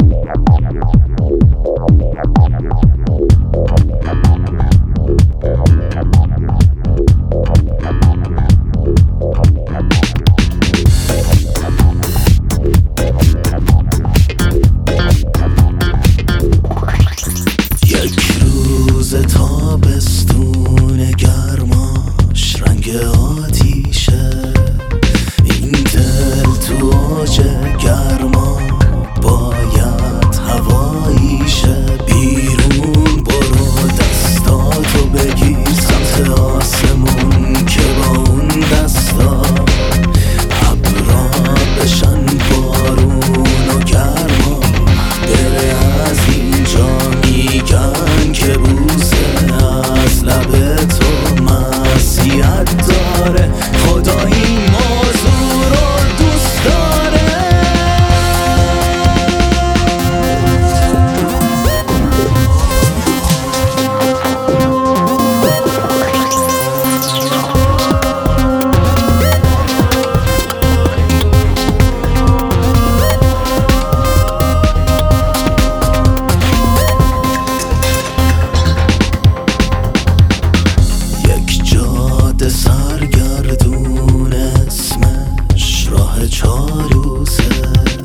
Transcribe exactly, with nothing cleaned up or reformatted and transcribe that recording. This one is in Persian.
تابستون گرماش رنگ آتیشه، این دل تو اوج گرما باید هواییشه. بیرون برو دستاتو بگیر سمت آسمون که با اون دستا ابرا بشن بارون و گرما بره از اینجا. میگن که بوسه از لب تو معصیت داره، خدا این موضوع رو دوست داره. سرگردون اسمش راه چالوسه،